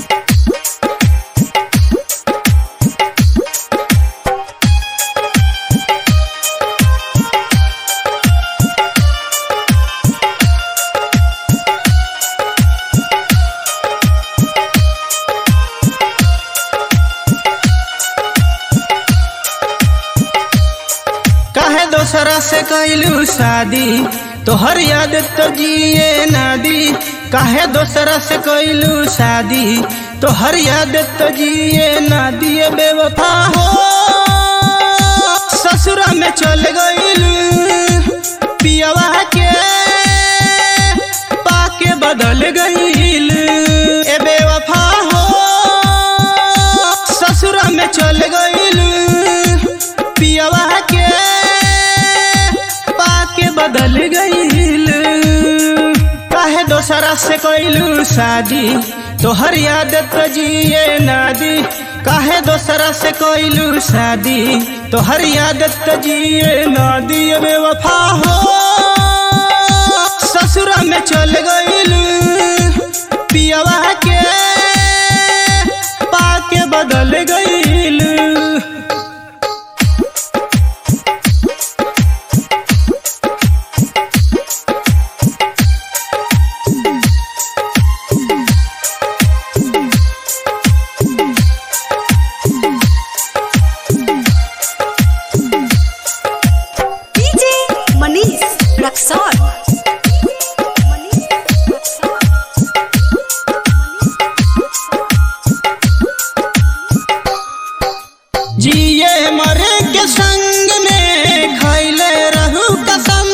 दोसरा से कैलू शादी तोहर याद तो जिए ना दी। काहे दोसरा से कैलू शादी तोहर याद तो जिए ना दिए। बेवफा हो ससुरा में चल गइलू पियवा के पाके बदल गइल। ए बेवफा हो ससुरा में चल गइलू पियवा के बदल गइल। काहे दोसरा से कैलू शादी तोहर याद तो जिए ना दी। काहे दोसरा से कैलू शादी तोहर याद तो जिए ना दी। बेवफा हो ससुरा में चल गइलू पियवा के पाके बदल गइल। जिए मरे के संग में खैले रहू कसम।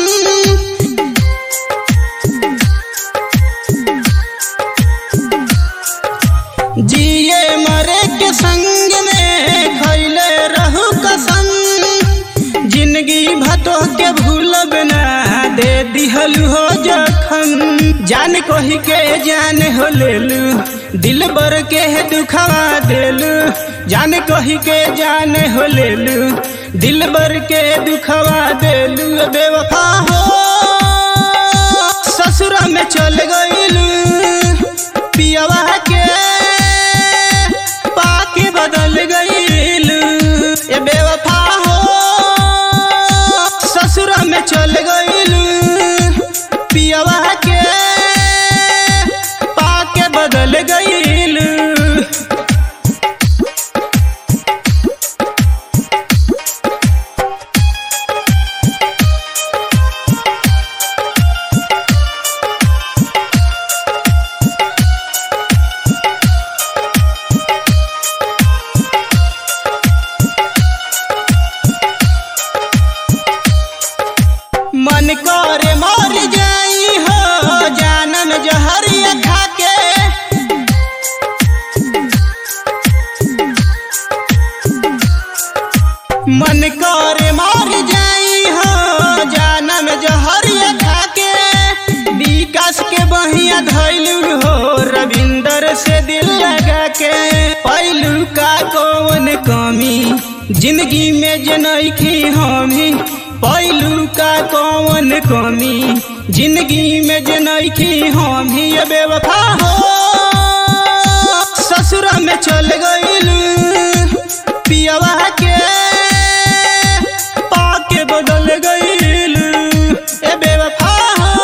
जिए मरे के संग में खैले रहू कसम। जिंदगी भतो के भूलब ना दे दिहलू हो जखम। जान कोही के जान हो लेलू दिल बर के दुखवा देलू। जान कोही के जान हो लेलू दिल बर के दुखवा देलू। बेवफा हो ससुरा में चल गइलू पियवा के पाके बदल गइलू। ए बेवफा हो ससुरा में चल गइलू पियवा के पाके बदल गइलू। मन करे मर जाई हो जानम जहरिया खाके। मन करे मर जाई हो जानम जहरिया खाके। विकास के बहिया धैलू हो रविंदर से दिल लगा के। पैलू का कौन कमी जिंदगी में जनैखी हमी। पैलू का कौन कमी जिंदगी में जनैखी हमी। बेवफा हो ससुरा में चल गइलू पियवा के पाके बदल गइलू। ए बेवफा हो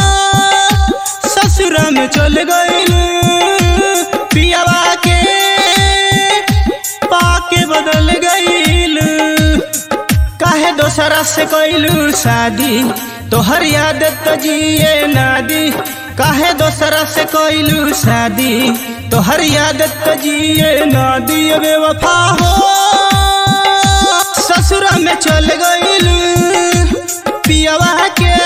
ससुरा में चल गइलू पियवा के पाके बदल गइलू। काहे दोसरा से कैलू शादी तोहर याद तो जिए ना दी। काहे दोसरा से कैलू शादी तोहर याद तो जिए ना दी। बेवफा हो ससुरा में चल गइलू पियवा के